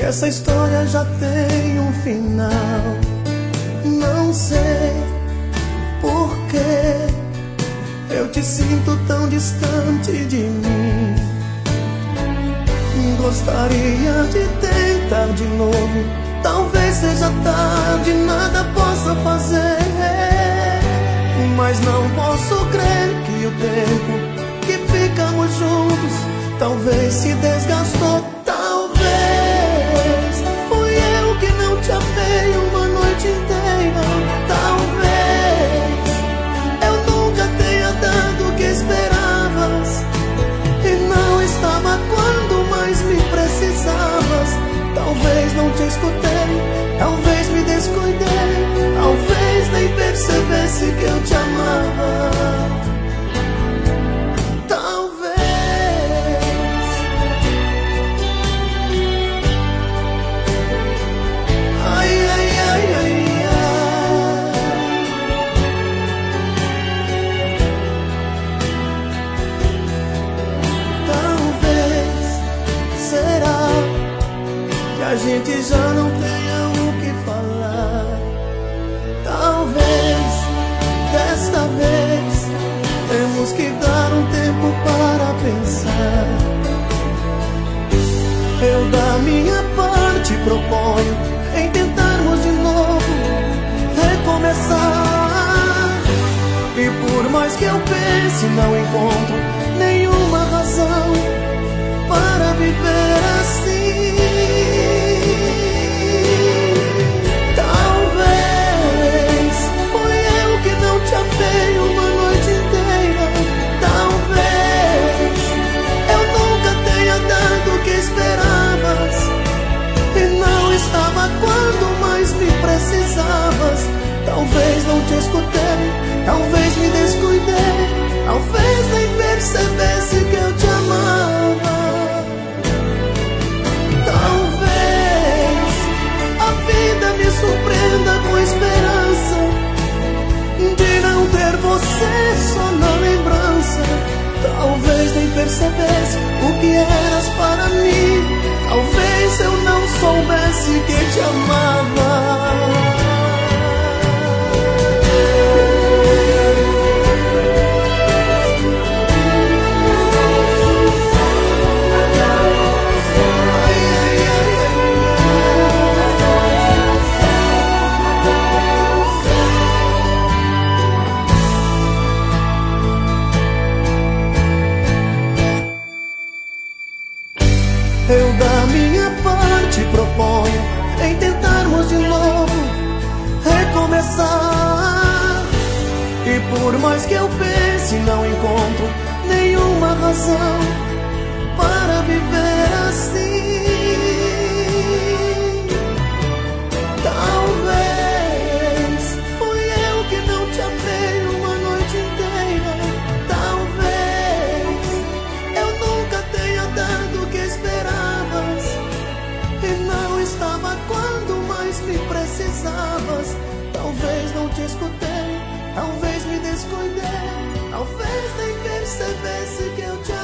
essa história já tem um final. Não sei por que eu te sinto tão distante de mim. Gostaria de tentar de novo, talvez seja tarde, nada possa fazer. Mas não posso crer que o tempo que ficamos juntos talvez se desgastou. Talvez fui eu que não te amei uma noite inteira. Talvez eu nunca tenha dado o que esperavas e não estava quando mais me precisavas. Talvez não te escutei, talvez me descuidei, talvez nem percebesse que eu te amava. A gente já não tenha o que falar. Talvez desta vez temos que dar um tempo para pensar. Eu da minha parte proponho em tentarmos de novo recomeçar. E por mais que eu pense, não encontro nenhuma razão para viver assim. Talvez fui eu que não te amei uma noite inteira. Talvez eu nunca tenha dado o que esperavas e não estava quando mais me precisavas. Talvez não te escutei, talvez me descuidei, talvez nem percebesse que eu te amava. Talvez a vida me surpreenda com esperança de não ter você só na lembrança. Talvez nem percebesse o que eras para mim. Talvez eu não soubesse que te amava. Eu da minha parte proponho em tentarmos de novo recomeçar. E por mais que eu pense, não encontro nenhuma razão para viver assim. Talvez fui eu que não te amei uma noite inteira. Talvez eu nunca tenha dado o que esperavas e não estava quando mais me precisavas. Talvez não te escutei, talvez me descuidei, talvez nem percebesse que eu te